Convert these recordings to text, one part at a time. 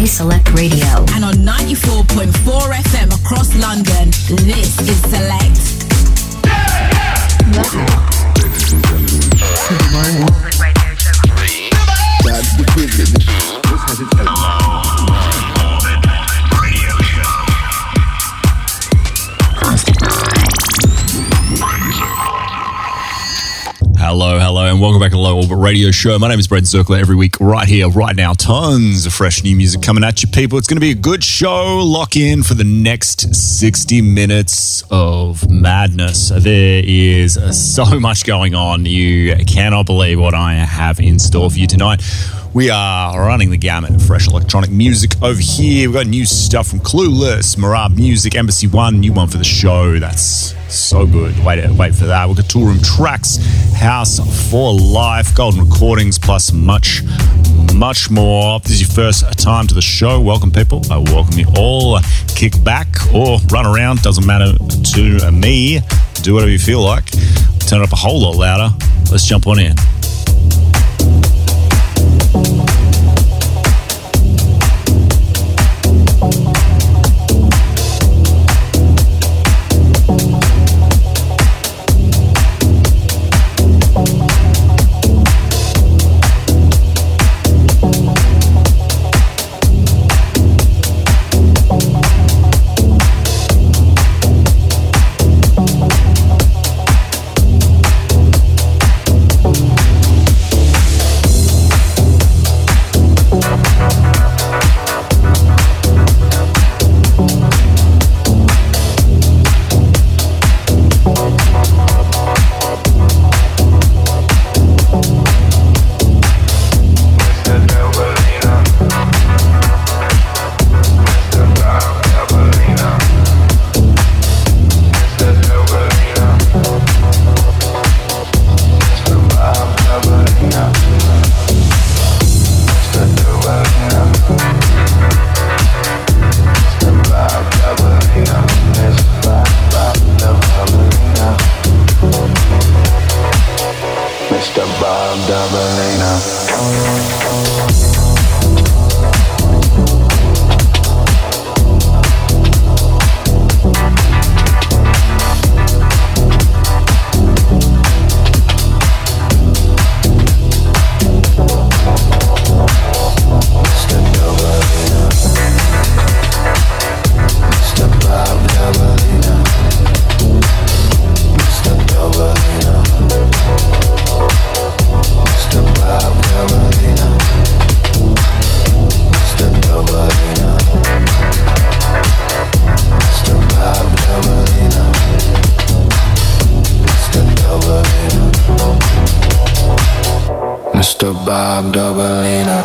DJ Select Radio. And on 94.4 FM across London, this is Select. Ladies and gentlemen. That's the privilege. This has its Hello, and welcome back to the Low Orbit Radio Show. My name is Brad Zirkler. Every week, right here, right now, tons of fresh new music coming at you, people. It's going to be a good show. Lock in for the next 60 minutes of madness. There is so much going on. You cannot believe what I have in store for you tonight. We are running the gamut of fresh electronic music over here. We've got new stuff from Clueless, Marab Music, Embassy One, new one for the show. That's so good. Wait for that. We've got Toolroom Tracks, House for Life, Golden Recordings, plus much more. If this is your first time to the show, welcome, people. I welcome you all. Kick back or run around, doesn't matter to me. Do whatever you feel like. Turn it up a whole lot louder. Let's jump on in. Mr. Bob Dobalina.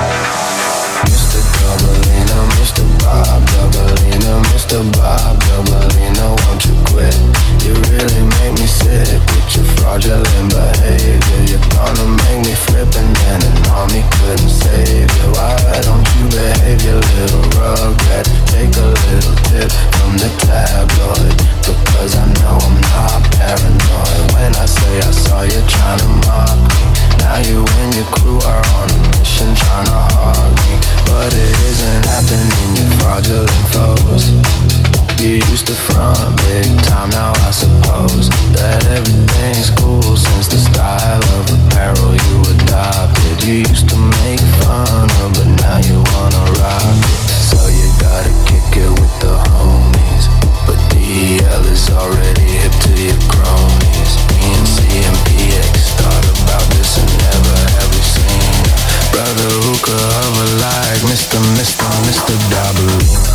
Mr. Dobalina, Mr. Bob Dobalina, Mr. Bob Dobalina, won't you quit? You really make me sick with your fraudulent behavior. You're gonna make me flip and then an army couldn't save you. Why don't you behave, you little rugrat? Take a little tip from the tabloid, because I know I'm not paranoid. When I say I saw you trying to mock me, now you and your crew are on a mission trying to hog me, but it isn't happening, you fraudulent foes. You used to front big time, now I suppose that everything's cool since the style of apparel you adopted. You used to make fun of, but now you wanna rock it. So you gotta kick it with the homies, but DL is already hip to your cronies. PNC and PX thought about this and never have we seen a brother who could hover like Mr. Dabalina.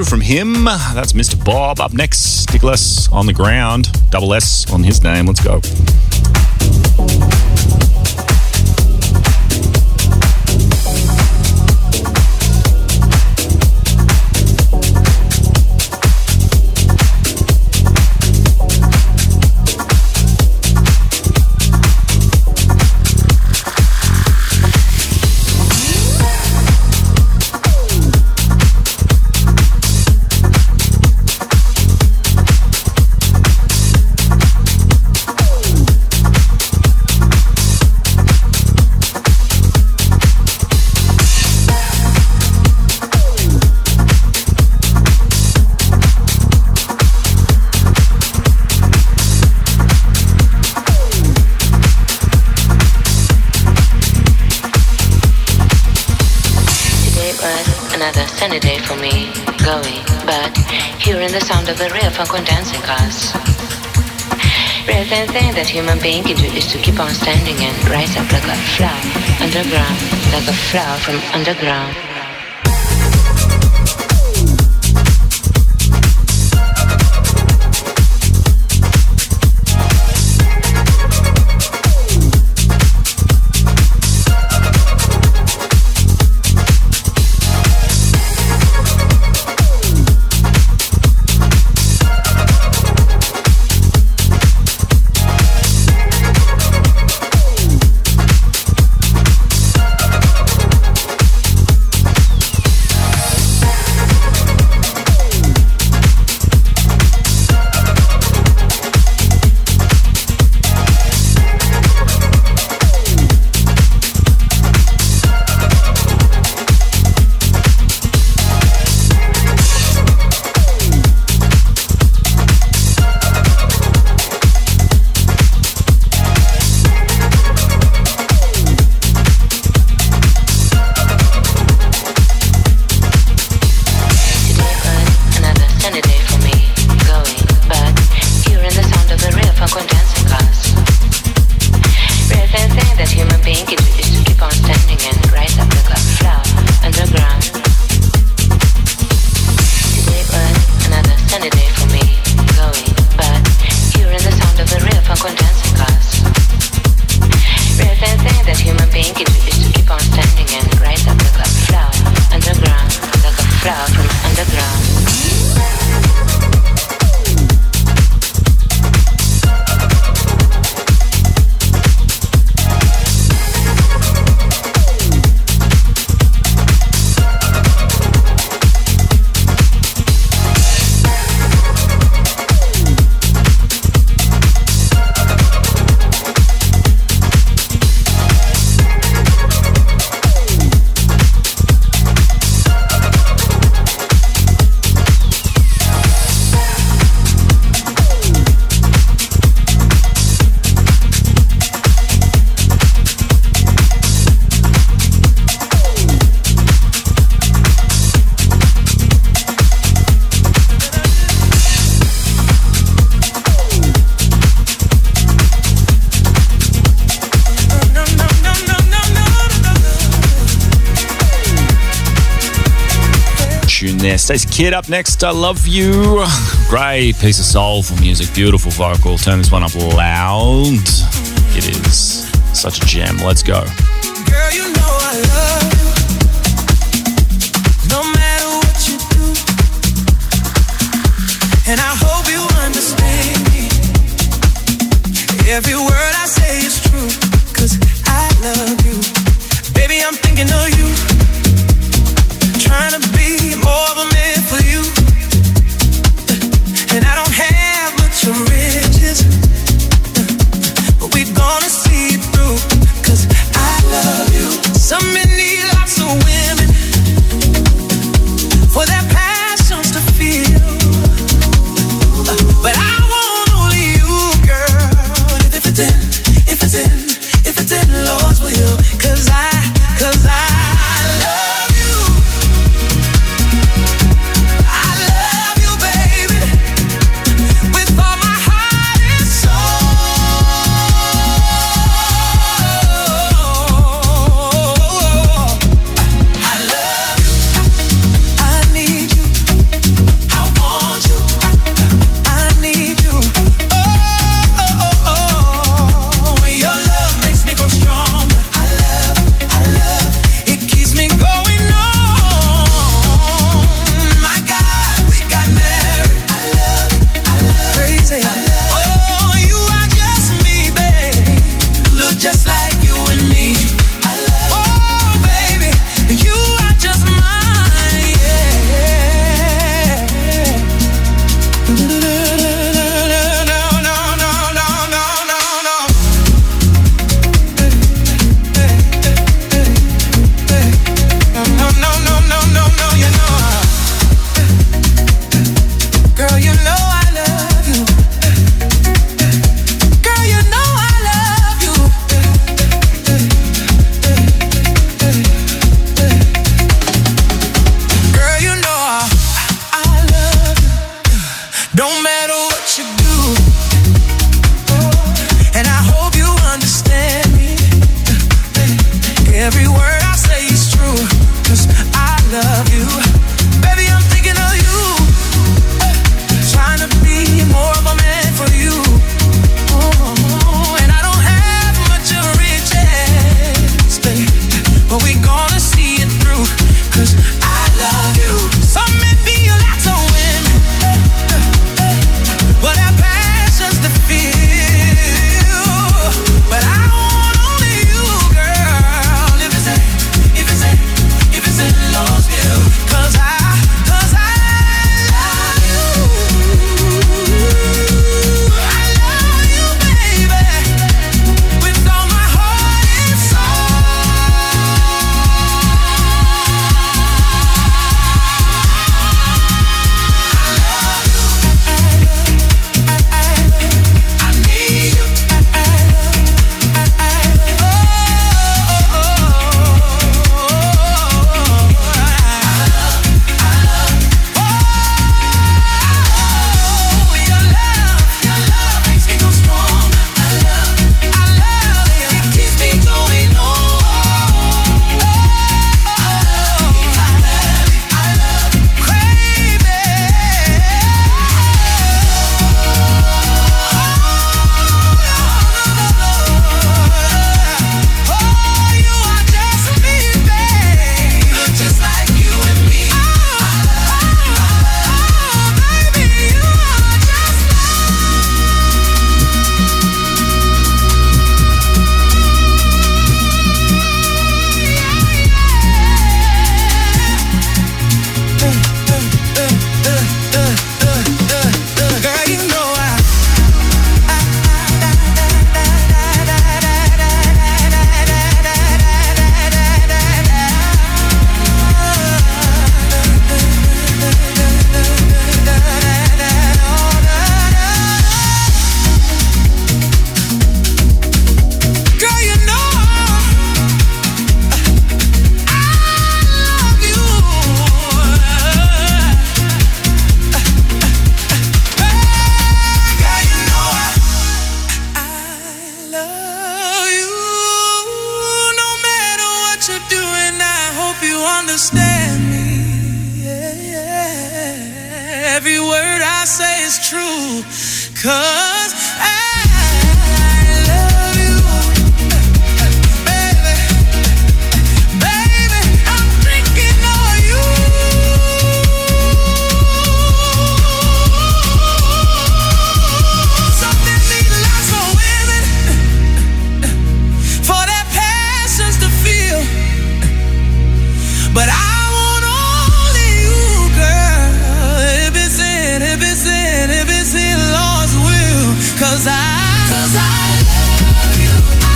from him. That's Mr. Bob. Up next, Nicholas on the ground. Double S on his name. Let's go. Sunny day for me, going back, hearing the sound of the real funk on dancing cars. Rare thing that human being can do is to keep on standing and rise up like a flower underground, like a flower from underground. Stacey Kidd up next. I Love You. Great piece of soulful music. Beautiful vocal. Turn this one up loud. It is such a gem. Let's go. Girl, you know I love you, no matter what you do, and I hope you understand me. Every word I say is true, 'cause I love you. Baby, I'm thinking of you, trying to be more of a man for you, and I don't have much of riches, but we're gonna see it through, 'cause I love you. Some men need lots of women for their passions to feel, but I want only you, girl. If it's 'Cause I love you, baby. Baby, I'm thinking of you. Something need lots of women for their passions to feel. But I want only you, girl. If it's in Lord's will. 'Cause I love you.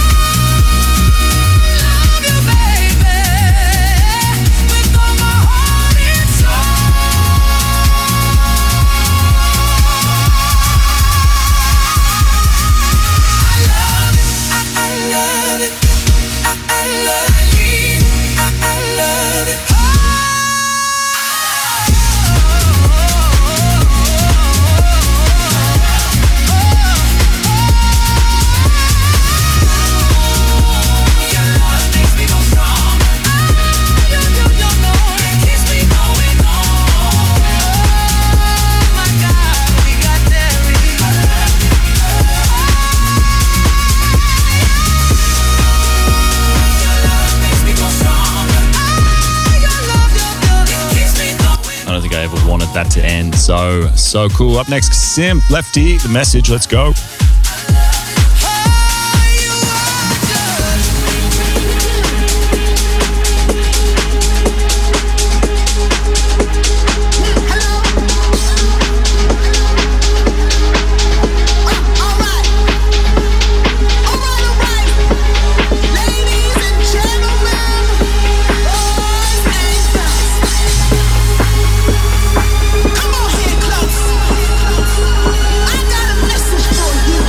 I love you, baby. With all my heart and soul. I love it. I love it. I love it. I love it. I don't think I ever wanted that to end. So cool. Up next, Simp, Lefty, The Message. Let's go. Come on here close. I got a message for you.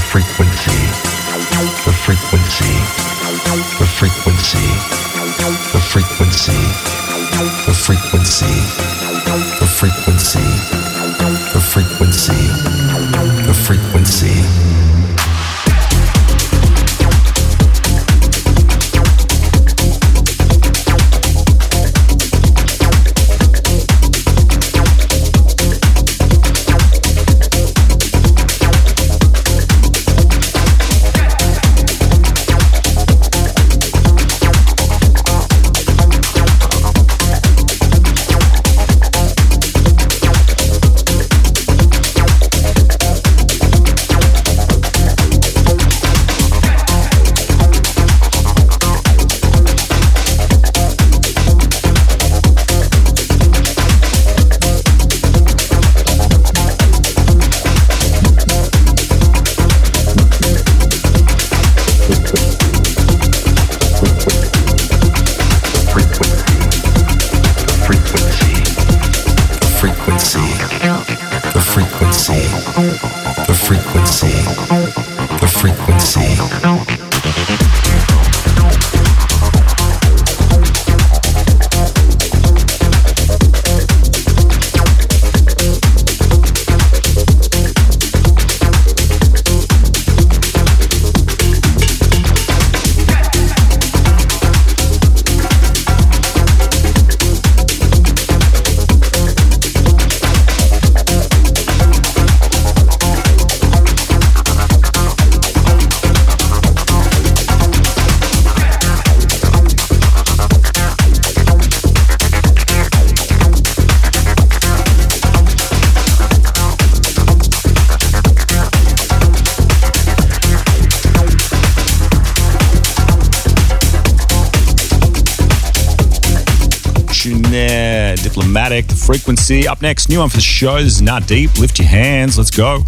frequency, the frequency, the frequency, the frequency, the frequency, the frequency, the frequency, the frequency. Diplomatic, the frequency. Up next, new one for the show. This is Not Deep. Lift your hands. Let's go.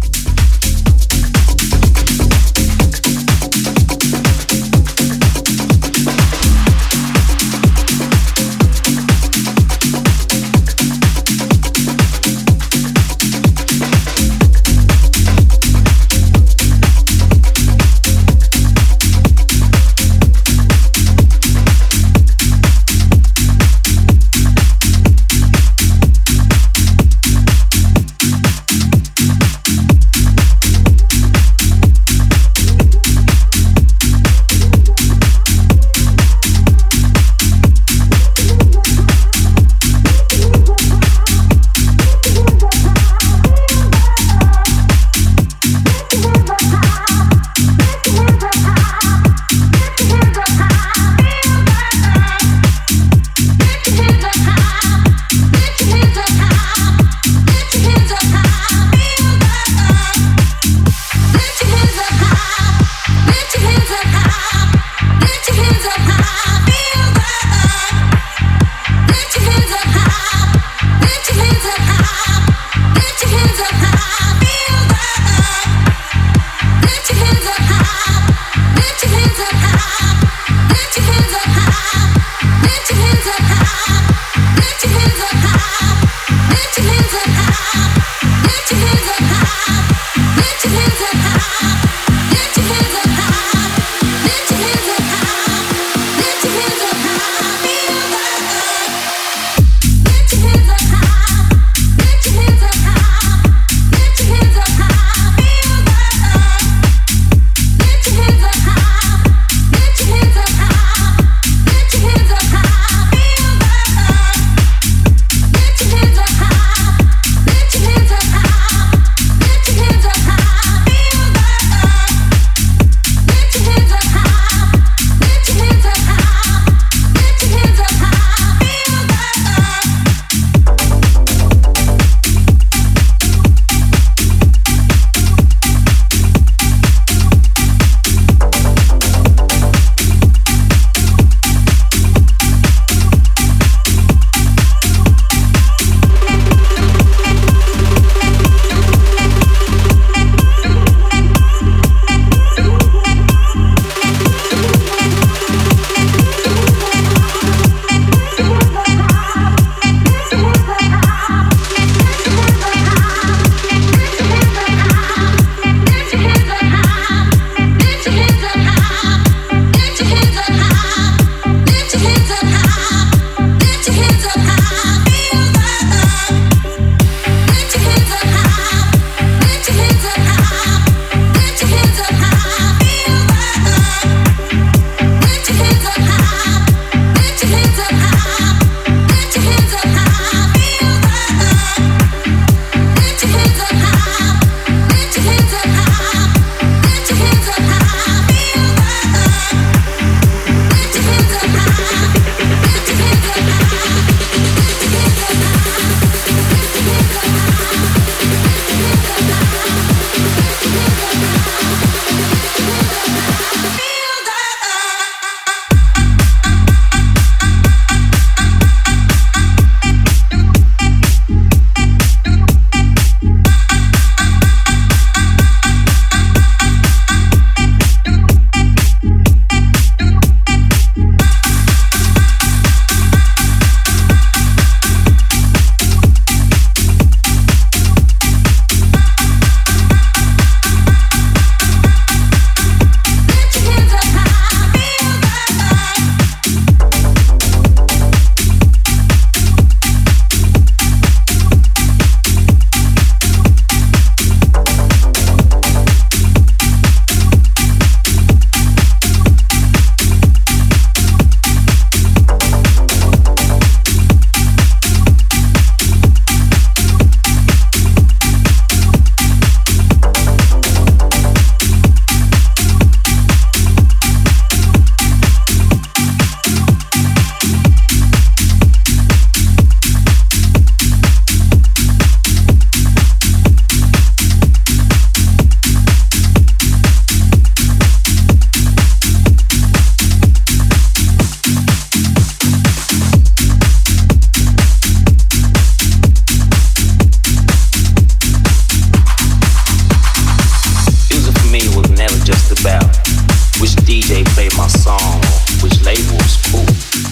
about? Which DJ played my song? Which label was cool?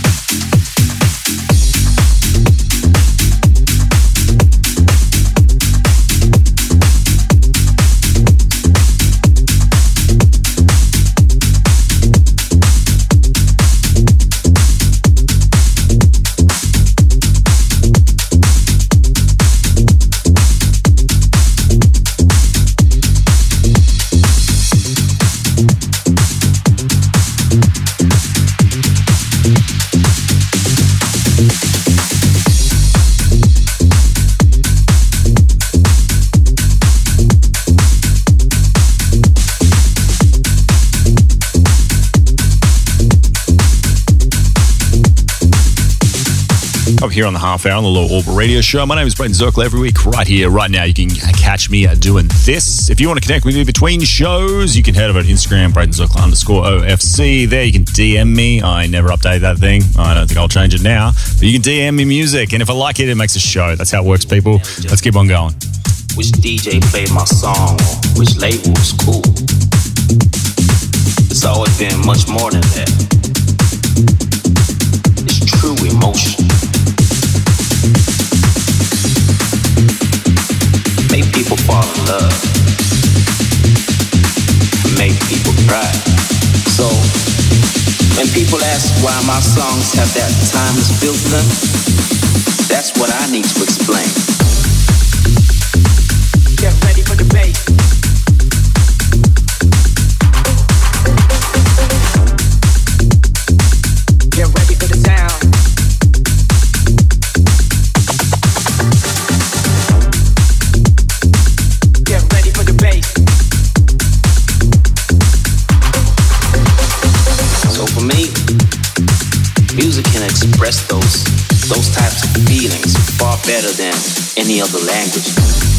Up here on the half hour on the Low Orbit Radio Show. My name is Brendan Zirkle. Every week, right here, right now, you can catch me doing this. If you want to connect with me between shows, you can head over to Instagram, BrendanZirkle_OFC. There you can DM me. I never update that thing. I don't think I'll change it now. But you can DM me music, and if I like it, it makes a show. That's how it works, people. Let's keep on going. Which DJ played my song? Which label was cool? It's always been much more than that. It's true emotion. Make people fall in love. Make people cry. So, when people ask why my songs have that timeless feel to them, that's what I need to explain. Get ready for the bass. Get ready for the sound. Music can express those types of feelings far better than any other language.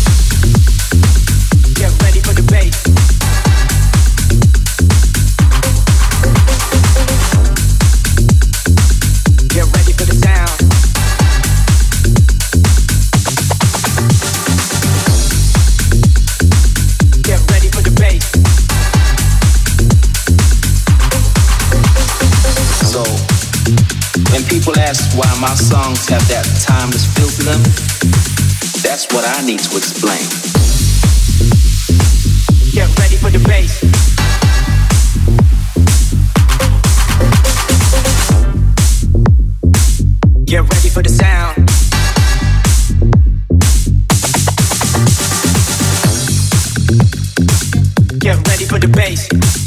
Get ready for the bass. Get ready for the sound. Get ready for the bass. So, when people ask why my songs have that timeless feel to them, that's what I need to explain. Get ready for the bass. Get ready for the sound. Get ready for the bass.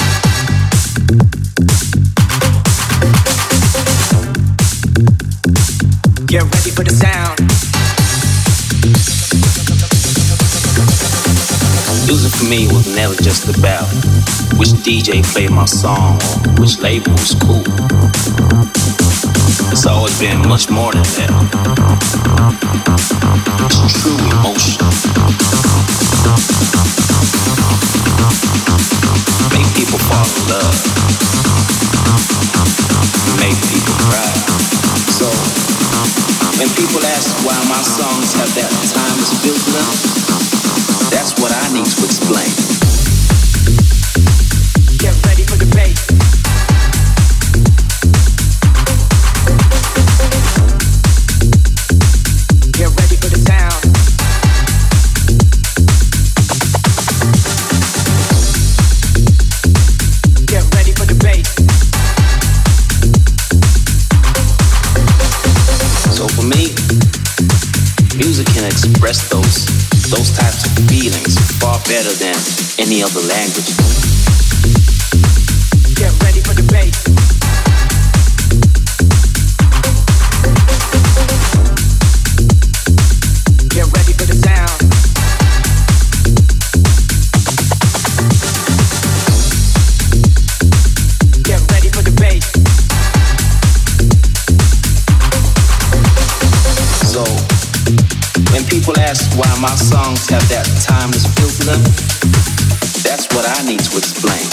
Get ready for the sound. Music for me was never just about which DJ played my song or which label was cool. It's always been much more than that. It's true emotion. Make people fall in love. Make people cry. So, when people ask why my songs have that timeless feel to them, that's what I need to explain. Get ready for the bass. Get ready for the sound. Get ready for the bass. So for me, music can express those types of feelings far better than any other language. Get ready for the bass. Get ready for the sound. Get ready for the bass. So, when people ask why my songs have that timeless feel to them, that's what I need to explain.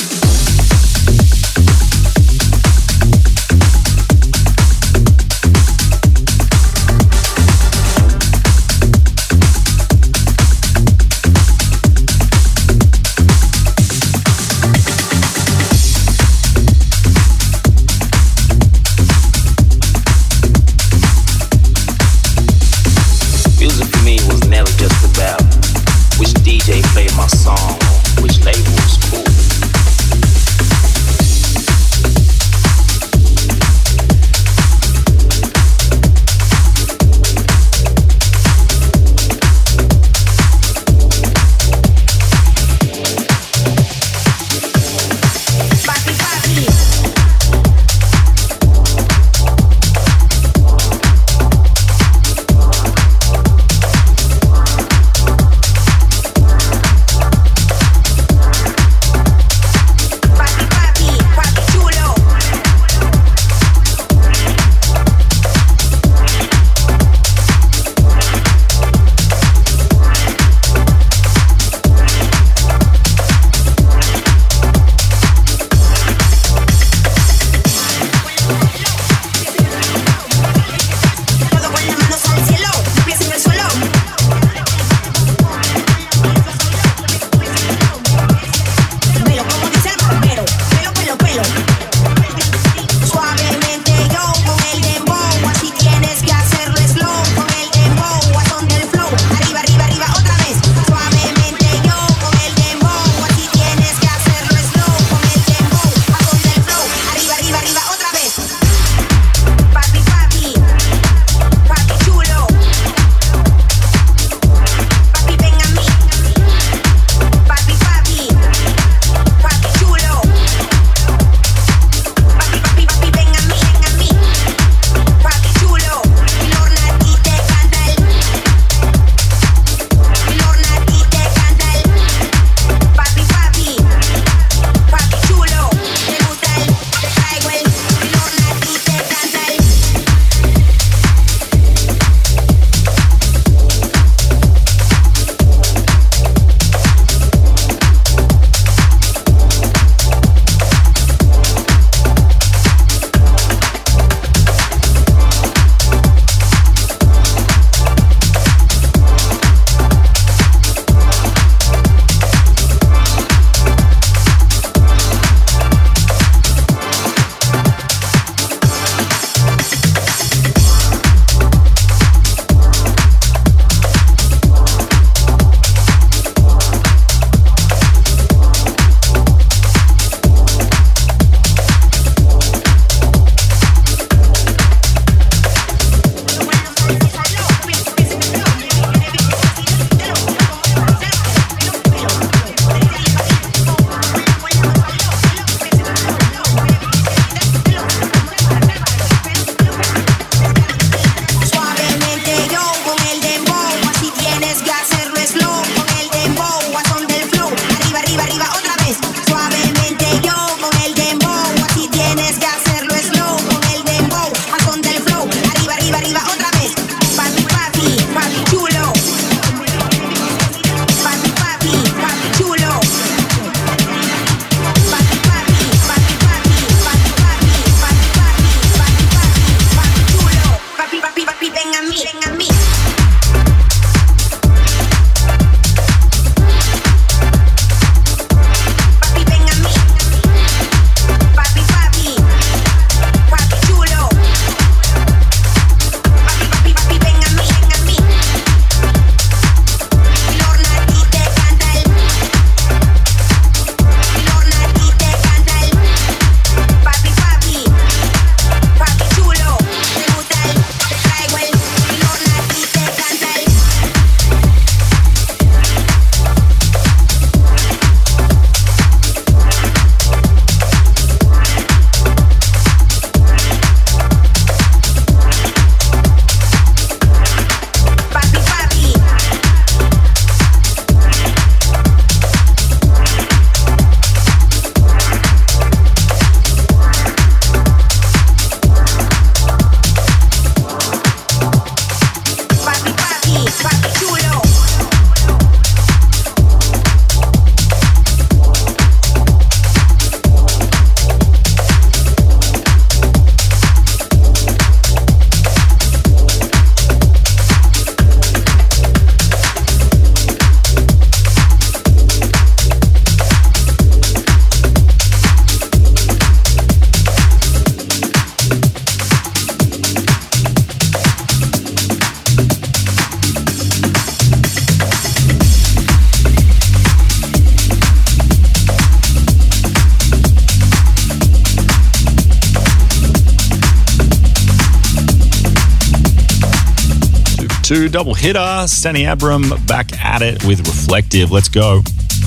2 double hitter. Stanley Abram back at it with Reflective. Let's go.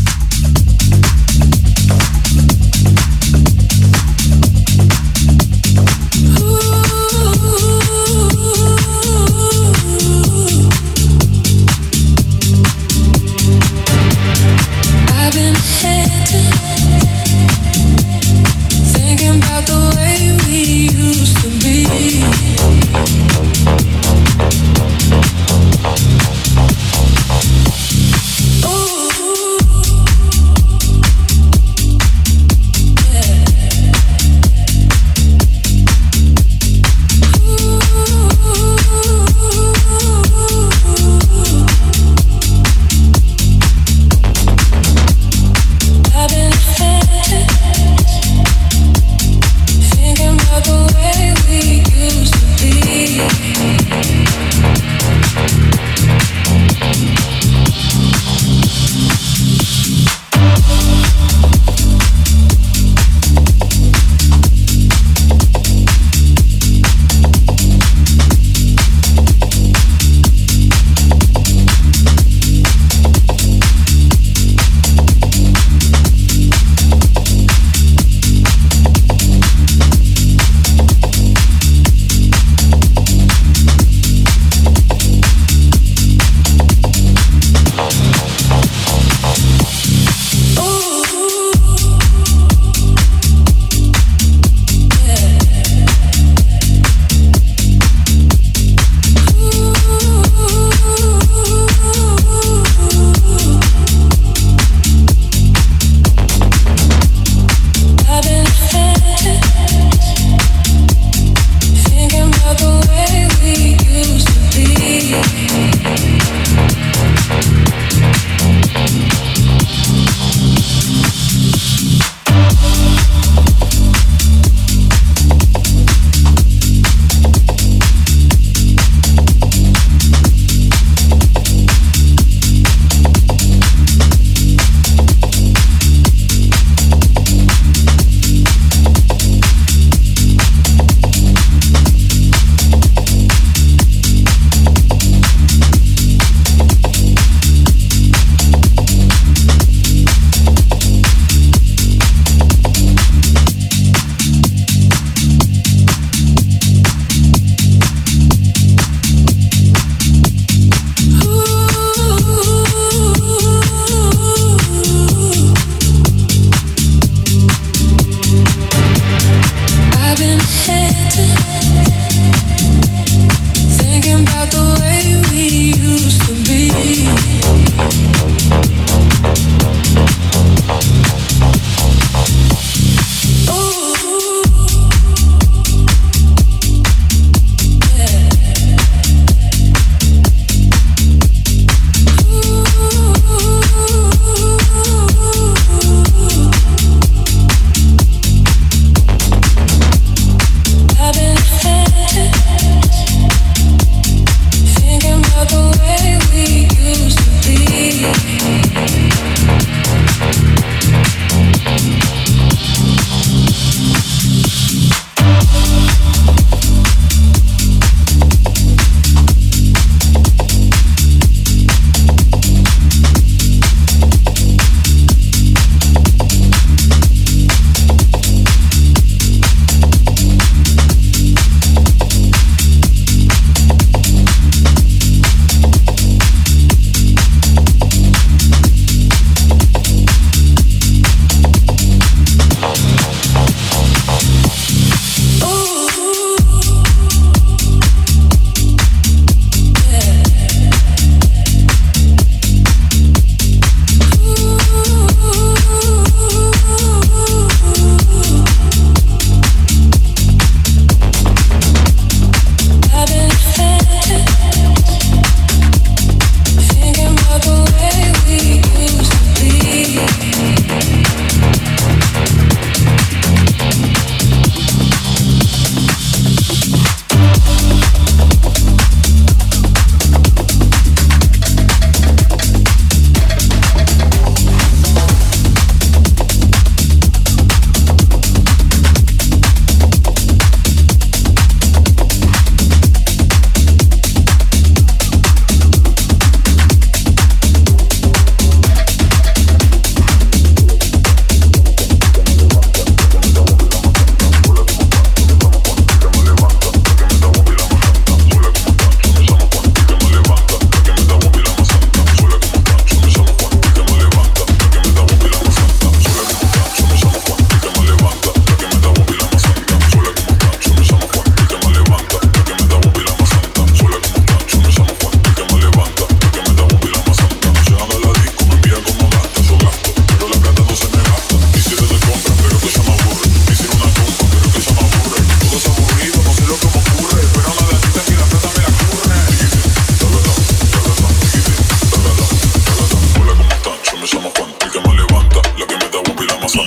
Thinking about the way we used to be. Ooh.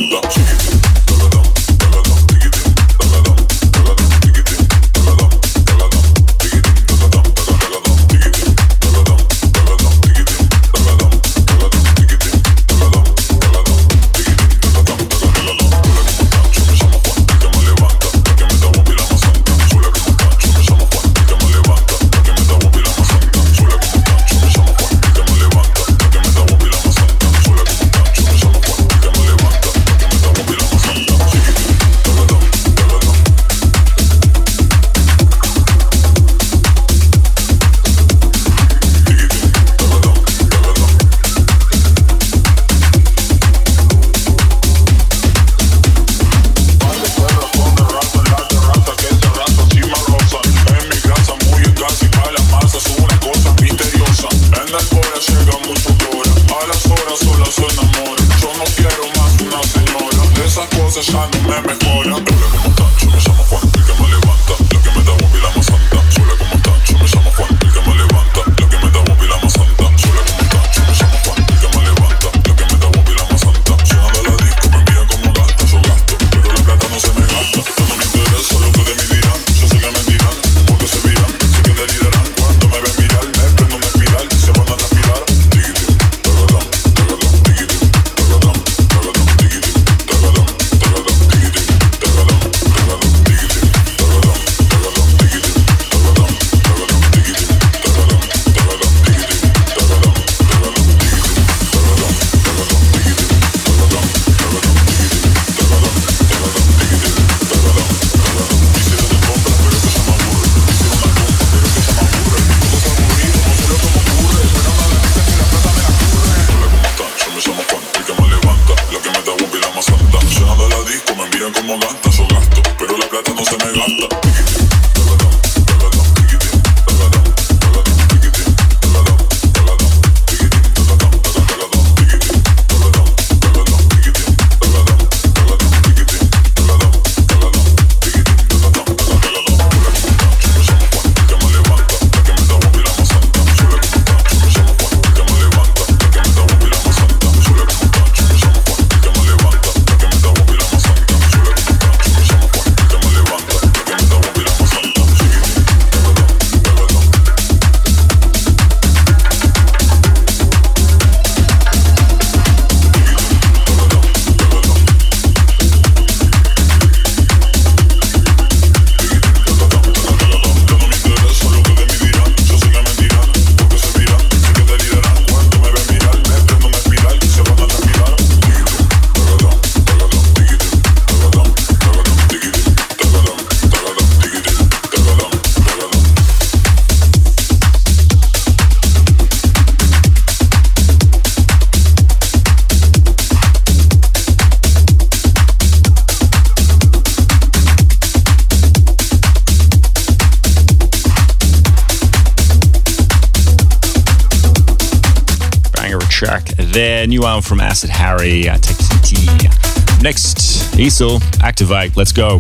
track there. New one from Acid Harry, Takiti. Next, Esel, Activate. Let's go.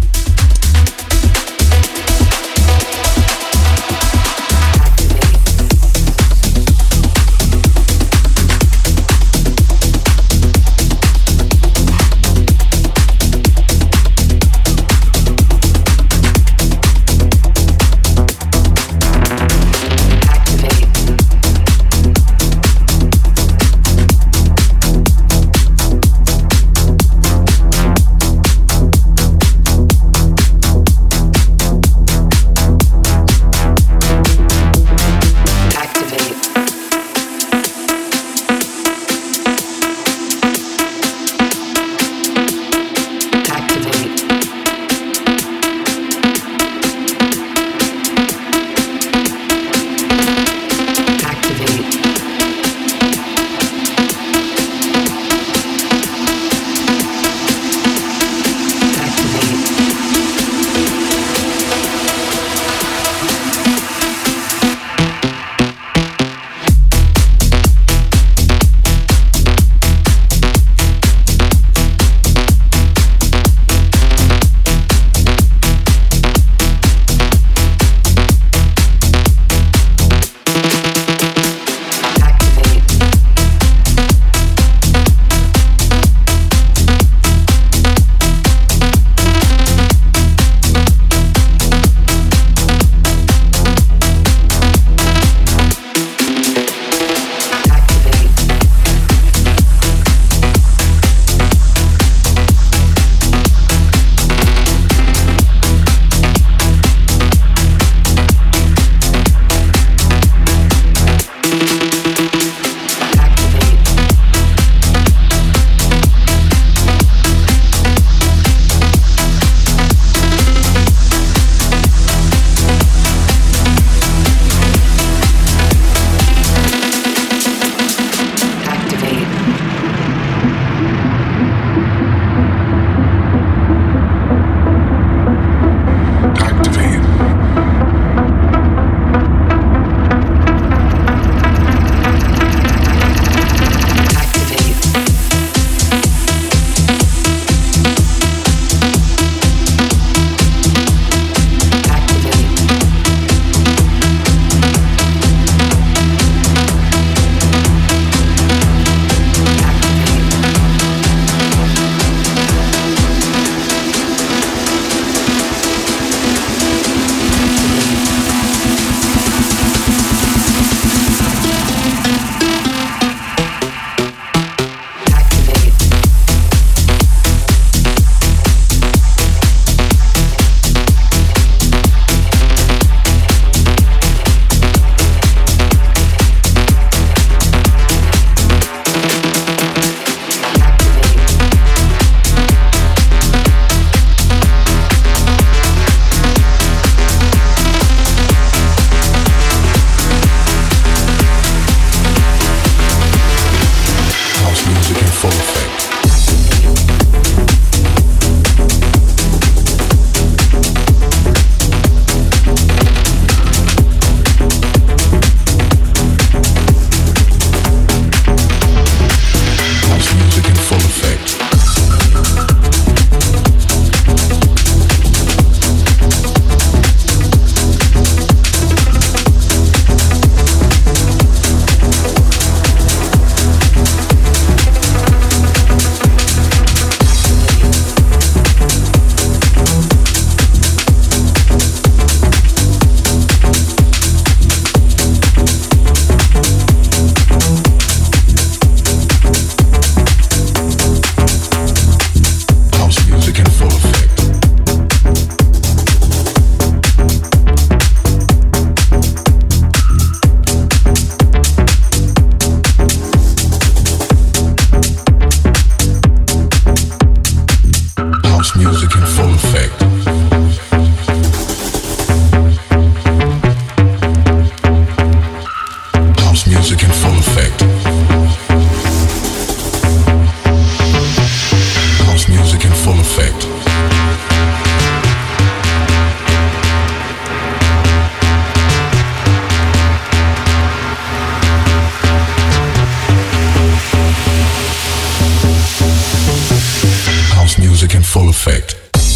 full effect.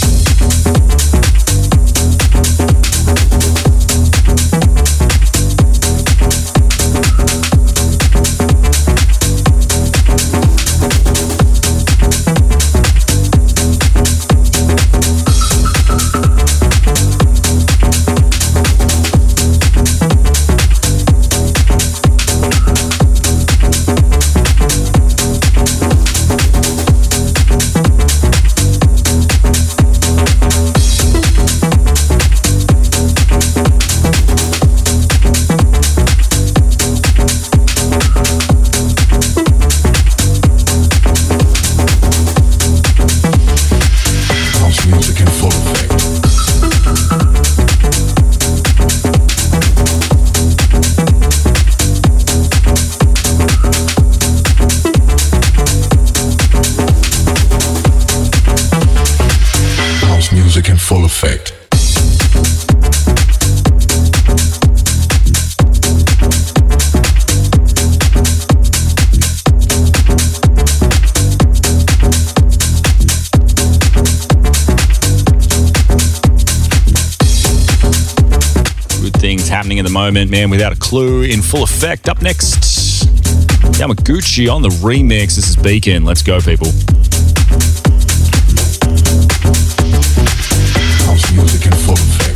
Happening at the moment, man, Without a Clue in full effect. Up next, Yamaguchi on the remix. This is Beacon. Let's go, people. House music in full effect.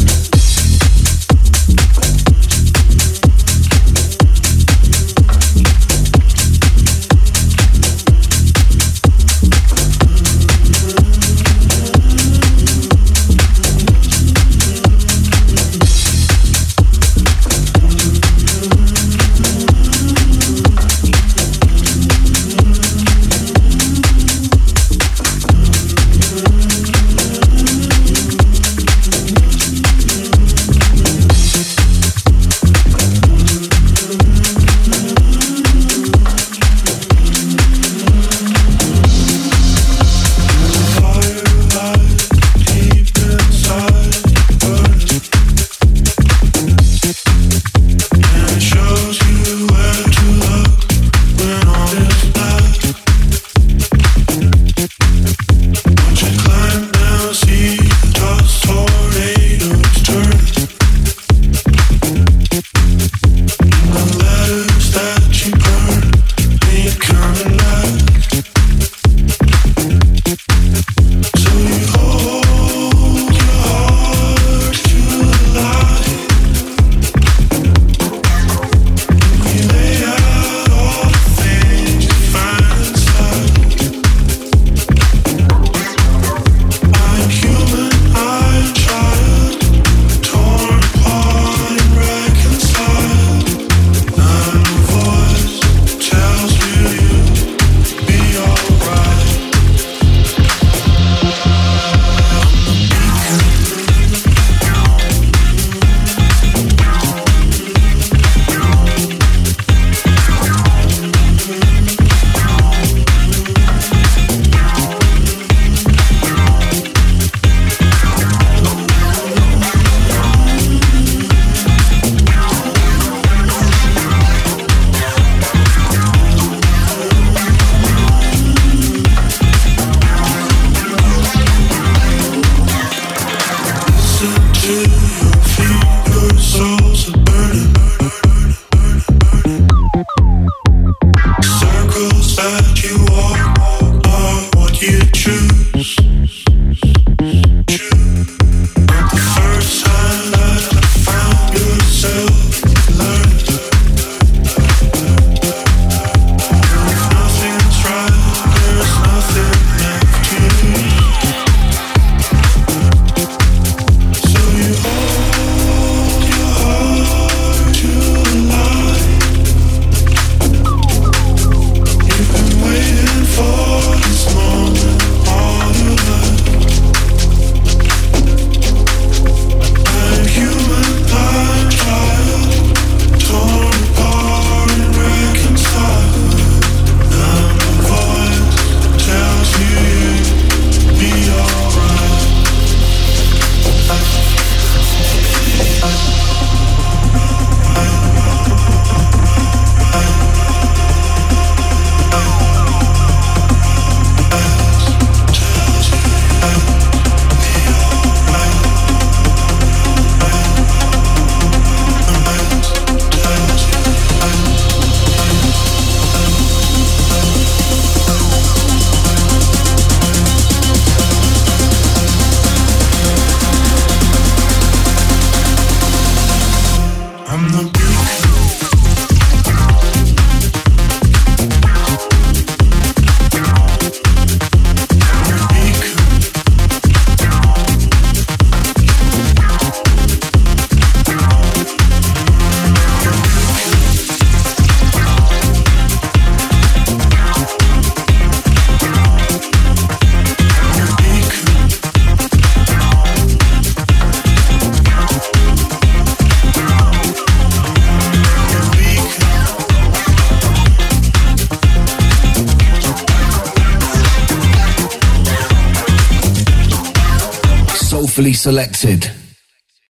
soulfully selected.